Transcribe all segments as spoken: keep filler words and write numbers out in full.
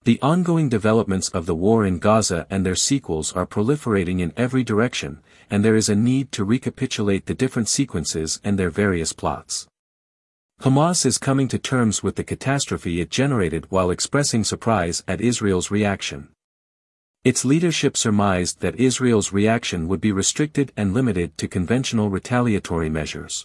The ongoing developments of the war in Gaza and their sequels are proliferating in every direction, and there is a need to recapitulate the different sequences and their various plots. Hamas is coming to terms with the catastrophe it generated while expressing surprise at Israel's reaction. Its leadership surmised that Israel's reaction would be restricted and limited to conventional retaliatory measures.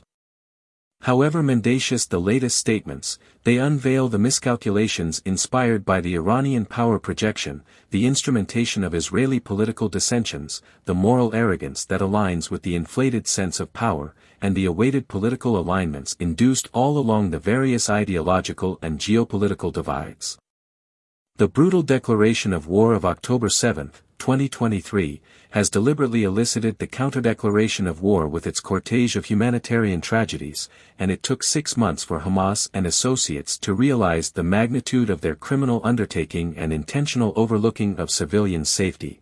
However mendacious the latest statements, they unveil the miscalculations inspired by the Iranian power projection, the instrumentation of Israeli political dissensions, the moral arrogance that aligns with the inflated sense of power, and the awaited political alignments induced all along the various ideological and geopolitical divides. The brutal declaration of war of October seventh, twenty twenty-three, has deliberately elicited the counter-declaration of war with its cortege of humanitarian tragedies, and it took six months for Hamas and associates to realize the magnitude of their criminal undertaking and intentional overlooking of civilians' safety.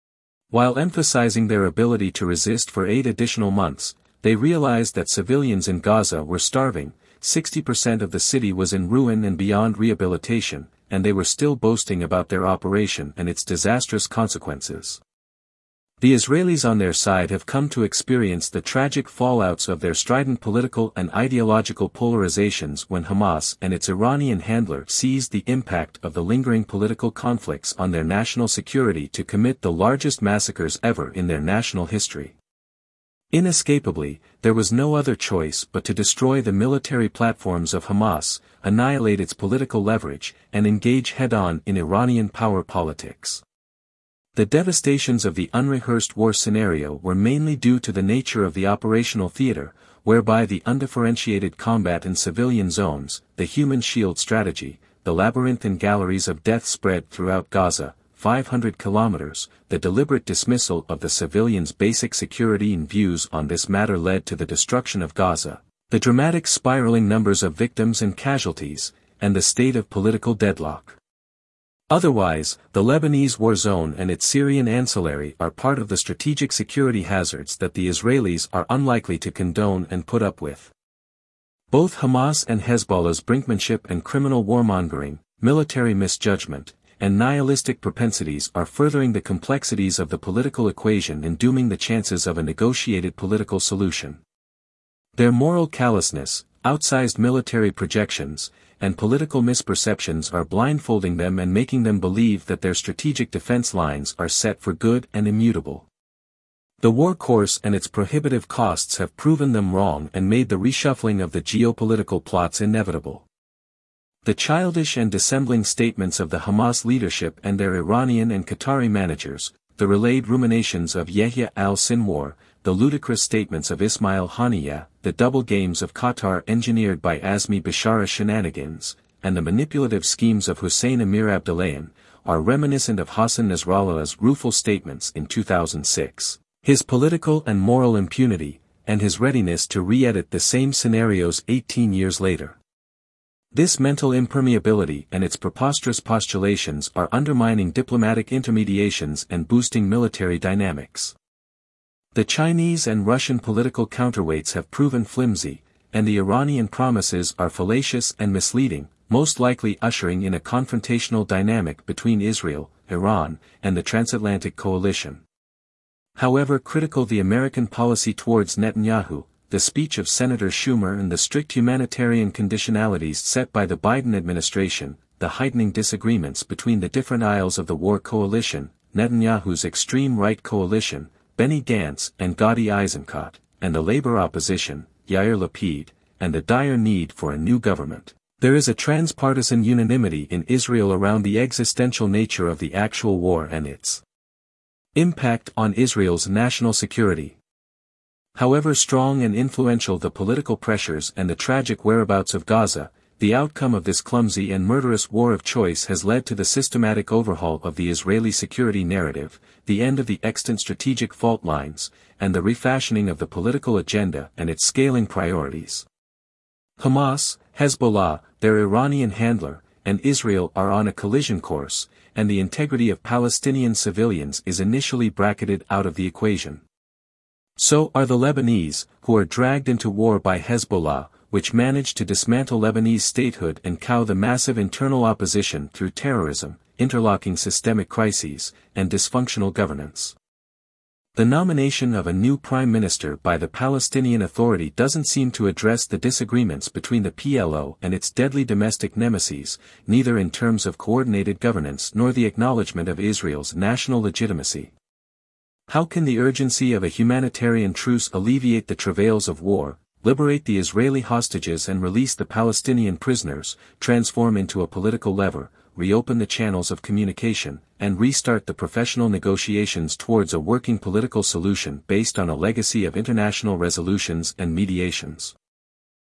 While emphasizing their ability to resist for eight additional months, they realized that civilians in Gaza were starving, sixty percent of the city was in ruin and beyond rehabilitation, and they were still boasting about their operation and its disastrous consequences. The Israelis on their side have come to experience the tragic fallouts of their strident political and ideological polarizations when Hamas and its Iranian handler seized the impact of the lingering political conflicts on their national security to commit the largest massacres ever in their national history. Inescapably, there was no other choice but to destroy the military platforms of Hamas, annihilate its political leverage, and engage head-on in Iranian power politics. The devastations of the unrehearsed war scenario were mainly due to the nature of the operational theater, whereby the undifferentiated combat in civilian zones, the human shield strategy, the labyrinth and galleries of death spread throughout Gaza, five hundred kilometers, the deliberate dismissal of the civilians' basic security and views on this matter led to the destruction of Gaza, the dramatic spiraling numbers of victims and casualties, and the state of political deadlock. Otherwise, the Lebanese war zone and its Syrian ancillary are part of the strategic security hazards that the Israelis are unlikely to condone and put up with. Both Hamas and Hezbollah's brinkmanship and criminal warmongering, military misjudgment, and nihilistic propensities are furthering the complexities of the political equation and dooming the chances of a negotiated political solution. Their moral callousness, outsized military projections, and political misperceptions are blindfolding them and making them believe that their strategic defense lines are set for good and immutable. The war course and its prohibitive costs have proven them wrong and made the reshuffling of the geopolitical plots inevitable. The childish and dissembling statements of the Hamas leadership and their Iranian and Qatari managers, the relayed ruminations of Yahya al-Sinwar, the ludicrous statements of Ismail Haniyeh, the double games of Qatar engineered by Azmi Bishara shenanigans, and the manipulative schemes of Hussein Amir Abdullahian, are reminiscent of Hassan Nasrallah's rueful statements in two thousand six, his political and moral impunity, and his readiness to re-edit the same scenarios eighteen years later. This mental impermeability and its preposterous postulations are undermining diplomatic intermediations and boosting military dynamics. The Chinese and Russian political counterweights have proven flimsy, and the Iranian promises are fallacious and misleading, most likely ushering in a confrontational dynamic between Israel, Iran, and the transatlantic coalition. However critical the American policy towards Netanyahu, the speech of Senator Schumer and the strict humanitarian conditionalities set by the Biden administration, the heightening disagreements between the different aisles of the war coalition, Netanyahu's extreme right coalition, Benny Gantz and Gadi Eisenkot, and the labor opposition, Yair Lapid, and the dire need for a new government. There is a transpartisan unanimity in Israel around the existential nature of the actual war and its impact on Israel's national security. However strong and influential the political pressures and the tragic whereabouts of Gaza, the outcome of this clumsy and murderous war of choice has led to the systematic overhaul of the Israeli security narrative, the end of the extant strategic fault lines, and the refashioning of the political agenda and its scaling priorities. Hamas, Hezbollah, their Iranian handler, and Israel are on a collision course, and the integrity of Palestinian civilians is initially bracketed out of the equation. So are the Lebanese, who are dragged into war by Hezbollah, which managed to dismantle Lebanese statehood and cow the massive internal opposition through terrorism, interlocking systemic crises, and dysfunctional governance. The nomination of a new prime minister by the Palestinian Authority doesn't seem to address the disagreements between the P L O and its deadly domestic nemesis, neither in terms of coordinated governance nor the acknowledgement of Israel's national legitimacy. How can the urgency of a humanitarian truce alleviate the travails of war, liberate the Israeli hostages and release the Palestinian prisoners, transform into a political lever, reopen the channels of communication, and restart the professional negotiations towards a working political solution based on a legacy of international resolutions and mediations?